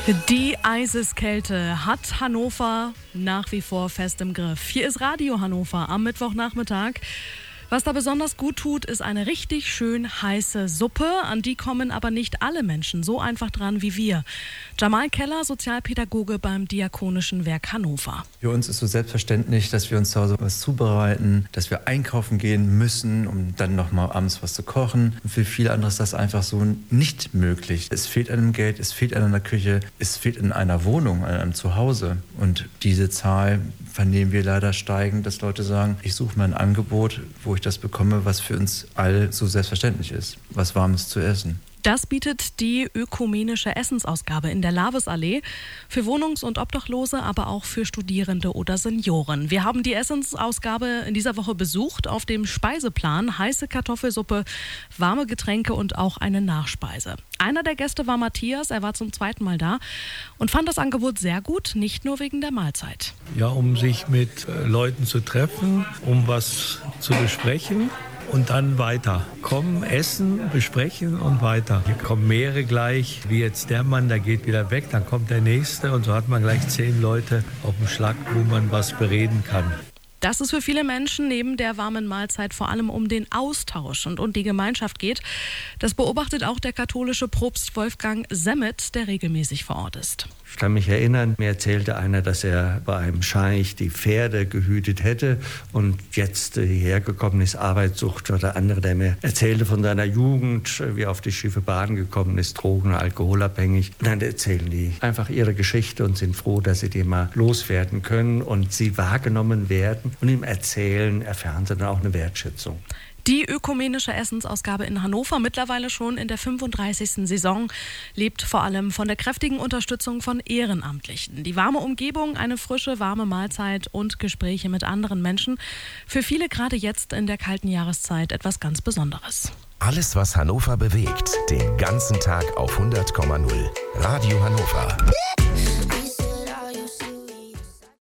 Die Eiseskälte hat Hannover nach wie vor fest im Griff. Hier ist Radio Hannover am Mittwochnachmittag. Was da besonders gut tut, ist eine richtig schön heiße Suppe. An die kommen aber nicht alle Menschen so einfach dran wie wir. Jamal Keller, Sozialpädagoge beim Diakonischen Werk Hannover. Für uns ist so selbstverständlich, dass wir uns zu Hause was zubereiten, dass wir einkaufen gehen müssen, um dann nochmal abends was zu kochen. Und für viele andere ist das einfach so nicht möglich. Es fehlt einem Geld, es fehlt an einer Küche, es fehlt in einer Wohnung, an einem Zuhause. Und diese Zahl vernehmen wir leider steigend, dass Leute sagen, ich suche mir ein Angebot, wo ich das bekomme, was für uns all so selbstverständlich ist, was Warmes zu essen. Das bietet die ökumenische Essensausgabe in der Lavesallee für Wohnungs- und Obdachlose, aber auch für Studierende oder Senioren. Wir haben die Essensausgabe in dieser Woche besucht. Auf dem Speiseplan heiße Kartoffelsuppe, warme Getränke und auch eine Nachspeise. Einer der Gäste war Matthias, er war zum zweiten Mal da und fand das Angebot sehr gut, nicht nur wegen der Mahlzeit. Ja, um sich mit Leuten zu treffen, um was zu besprechen. Und dann weiter. Kommen, essen, besprechen und weiter. Hier kommen mehrere gleich, wie jetzt der Mann, der geht wieder weg, dann kommt der nächste und so hat man gleich 10 Leute auf dem Schlag, wo man was bereden kann. Dass es für viele Menschen neben der warmen Mahlzeit vor allem um den Austausch und um die Gemeinschaft geht, das beobachtet auch der katholische Propst Wolfgang Semmet, der regelmäßig vor Ort ist. Ich kann mich erinnern, mir erzählte einer, dass er bei einem Scheich die Pferde gehütet hätte und jetzt hierher gekommen ist, Arbeitssucht, oder andere, der mir erzählte von seiner Jugend, wie er auf die schiefe Bahn gekommen ist, drogen- und alkoholabhängig. Und dann erzählen die einfach ihre Geschichte und sind froh, dass sie die mal loswerden können und sie wahrgenommen werden. Und im Erzählen erfahren sie dann auch eine Wertschätzung. Die ökumenische Essensausgabe in Hannover, mittlerweile schon in der 35. Saison, lebt vor allem von der kräftigen Unterstützung von Ehrenamtlichen. Die warme Umgebung, eine frische, warme Mahlzeit und Gespräche mit anderen Menschen. Für viele gerade jetzt in der kalten Jahreszeit etwas ganz Besonderes. Alles, was Hannover bewegt, den ganzen Tag auf 100,0. Radio Hannover.